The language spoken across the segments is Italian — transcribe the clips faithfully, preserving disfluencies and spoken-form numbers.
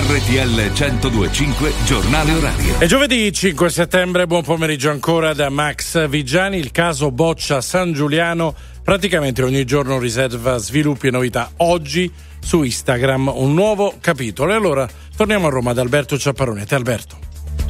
R T L centodue e cinque Giornale Orario. È giovedì cinque settembre, buon pomeriggio ancora da Max Vigiani. Il caso Boccia San Giuliano praticamente ogni giorno riserva sviluppi e novità. Oggi su Instagram un nuovo capitolo. E allora torniamo a Roma da Alberto Ciapparoni. A te Alberto.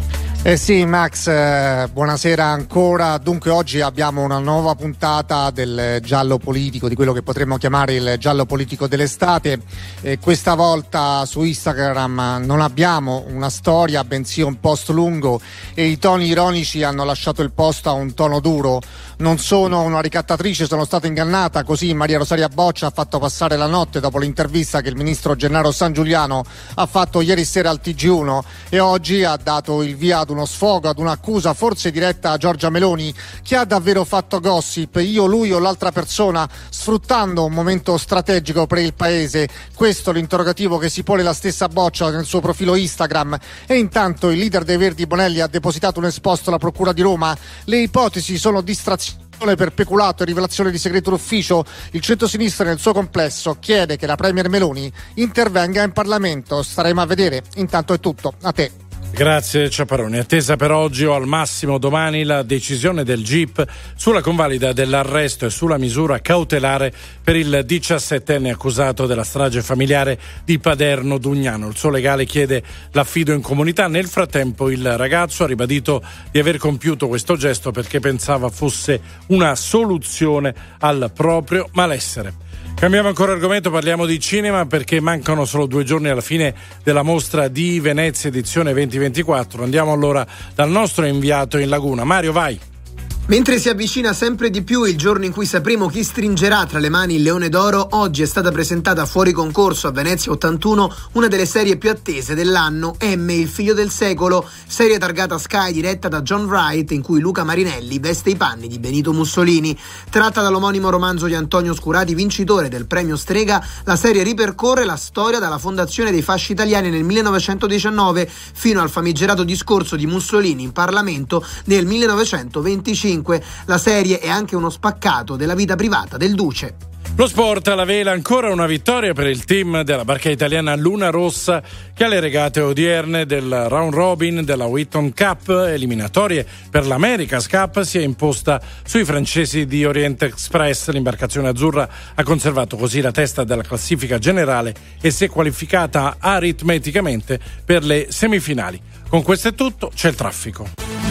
Eh sì Max, eh, buonasera ancora. Dunque oggi abbiamo una nuova puntata del giallo politico, di quello che potremmo chiamare il giallo politico dell'estate. Eh, questa volta su Instagram non abbiamo una storia, bensì un post lungo, e i toni ironici hanno lasciato il posto a un tono duro. Non sono una ricattatrice, sono stata ingannata, così Maria Rosaria Boccia ha fatto passare la notte dopo l'intervista che il ministro Gennaro San Giuliano ha fatto ieri sera al T G uno, e oggi ha dato il via ad uno sfogo, ad un'accusa forse diretta a Giorgia Meloni. Chi ha davvero fatto gossip, io, lui o l'altra persona, sfruttando un momento strategico per il paese? Questo l'interrogativo che si pone la stessa Boccia nel suo profilo Instagram. E intanto il leader dei Verdi Bonelli ha depositato un esposto alla Procura di Roma. Le ipotesi sono distrazione per peculato e rivelazione di segreto d'ufficio. Il centrosinistra nel suo complesso chiede che la premier Meloni intervenga in Parlamento. Staremo a vedere. Intanto è tutto, a te. Grazie Ciapparoni. Attesa per oggi o al massimo domani la decisione del G I P sulla convalida dell'arresto e sulla misura cautelare per il diciassettenne accusato della strage familiare di Paderno Dugnano. Il suo legale chiede l'affido in comunità. Nel frattempo il ragazzo ha ribadito di aver compiuto questo gesto perché pensava fosse una soluzione al proprio malessere. Cambiamo ancora argomento, parliamo di cinema perché mancano solo due giorni alla fine della mostra di Venezia edizione venti ventiquattro. Andiamo allora dal nostro inviato in Laguna. Mario, vai. Mentre si avvicina sempre di più il giorno in cui sapremo chi stringerà tra le mani il Leone d'Oro, oggi è stata presentata fuori concorso a Venezia ottantuno una delle serie più attese dell'anno, M, il figlio del secolo, serie targata Sky diretta da John Wright in cui Luca Marinelli veste i panni di Benito Mussolini. Tratta dall'omonimo romanzo di Antonio Scurati, vincitore del premio Strega, la serie ripercorre la storia dalla fondazione dei fasci italiani nel millenovecentodiciannove fino al famigerato discorso di Mussolini in Parlamento nel millenovecentoventicinque. La serie è anche uno spaccato della vita privata del Duce. Lo sport alla vela, ancora una vittoria per il team della barca italiana Luna Rossa che alle regate odierne del round robin della Wheaton Cup, eliminatorie per l'America's Cup, si è imposta sui francesi di Orient Express. L'imbarcazione azzurra ha conservato così la testa della classifica generale e si è qualificata aritmeticamente per le semifinali. Con questo è tutto, c'è il traffico.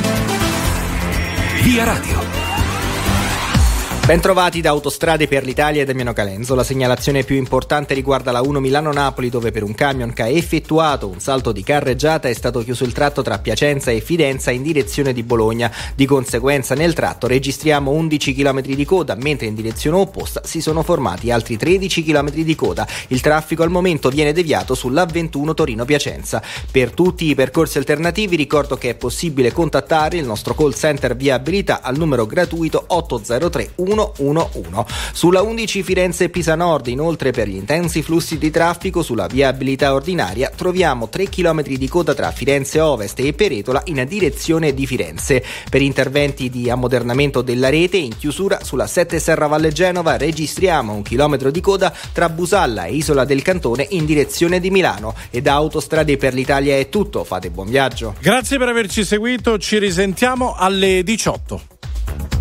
Via Radio. Bentrovati da Autostrade per l'Italia e Damiano Calenzo. La segnalazione più importante riguarda la uno Milano-Napoli, dove per un camion che ha effettuato un salto di carreggiata è stato chiuso il tratto tra Piacenza e Fidenza in direzione di Bologna. Di conseguenza nel tratto registriamo undici chilometri di coda, mentre in direzione opposta si sono formati altri tredici chilometri di coda. Il traffico al momento viene deviato sull'A ventuno Torino-Piacenza. Per tutti i percorsi alternativi ricordo che è possibile contattare il nostro call center viabilità al numero gratuito otto zero tre uno uno uno. Sulla undici Firenze-Pisa Nord, inoltre, per gli intensi flussi di traffico sulla viabilità ordinaria troviamo tre chilometri di coda tra Firenze Ovest e Peretola in direzione di Firenze. Per interventi di ammodernamento della rete in chiusura sulla sette Serravalle Genova registriamo un chilometro di coda tra Busalla e Isola del Cantone in direzione di Milano. E da Autostrade per l'Italia è tutto, fate buon viaggio. Grazie per averci seguito, ci risentiamo alle diciotto.